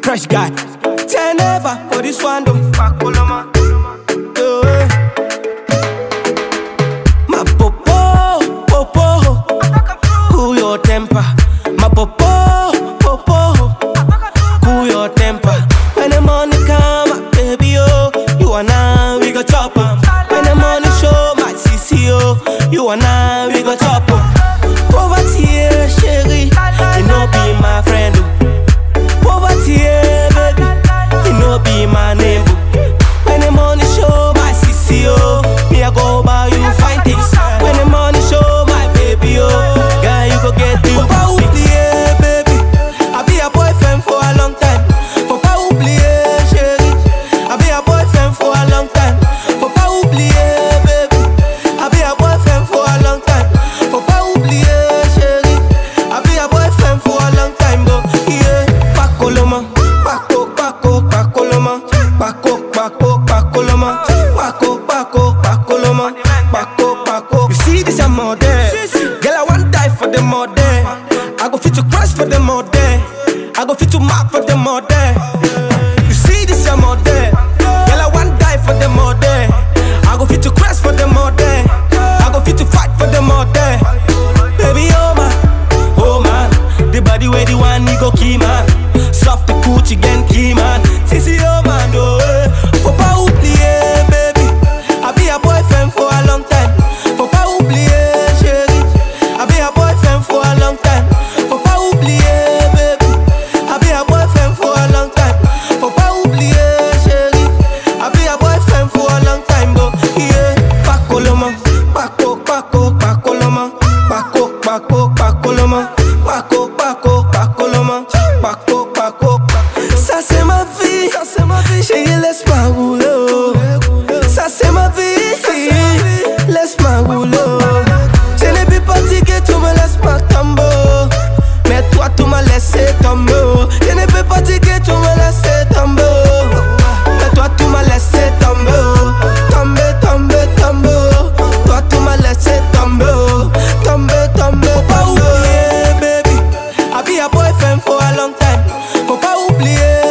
Crush guy. Tell never for this one though. My popo, popo, cool your temper. My popo, popo, cool your temper. When the money come, baby, oh, you and I, we go chop 'em. When the money show, my CCO, you and I, we go chop 'em. Poverty, chérie, you know be my friend. Poverty, baby, you know be my name. When the money show, my CCO, me I go buy you fine things. When the money show, my baby, oh, girl, you go get you. Papa oublié, baby, I be a boyfriend for a long time. Papa oublié, chérie, I be a boyfriend for a long time. Papa oublié, baby, I be a boyfriend for a long time. Papa oublié, chérie, I be a boyfriend for a long time, but yeah. Pacoloma, Paco, Paco, Pacoloma, Paco, Paco, Pacoloma, Paco, Paco, Pacoloma, Paco, Paco. You see this I'm all there. Girl, I want die for them all there. I go fit to crush for them all there. I go fit to mark for them all there. You see this I'm all there. Girl, I want die for them all there. I go fit to crush for them all there. I go fit to fight for them all there. Baby, oh man, the body where the one you go key man. Soft the coochie again key man. Sissy, oh man, oh Papa oublié, baby, I be a boyfriend for a long time. Papa oublié, chérie, I be a boyfriend for a long time. Papa oublié, baby, I be a boyfriend for a long time. Papa oublié, chérie, I be a boyfriend for a long time, but yeah. Pacoloma, Paco, Paco, Pacoloma, Paco, Paco, Pacoloma, Paco, Paco, Pacoloma, Paco, Paco. Ça c'est ma vie, chérie, laisse-moi rouler. Ça c'est ma vie, laisse-moi rouler. Je n'ai plus fatigué, tu me laisses pas tomber. Mais toi, tu m'as laissé tomber. Je n'ai plus fatigué, tu me laisses tomber. Mais toi, tu m'as laissé tomber. Tomber, tomber, tomber. Toi, tu m'as laissé tomber. Tomber, tomber, Papa oublié, baby, I be a boyfriend for a long time. Papa oublié,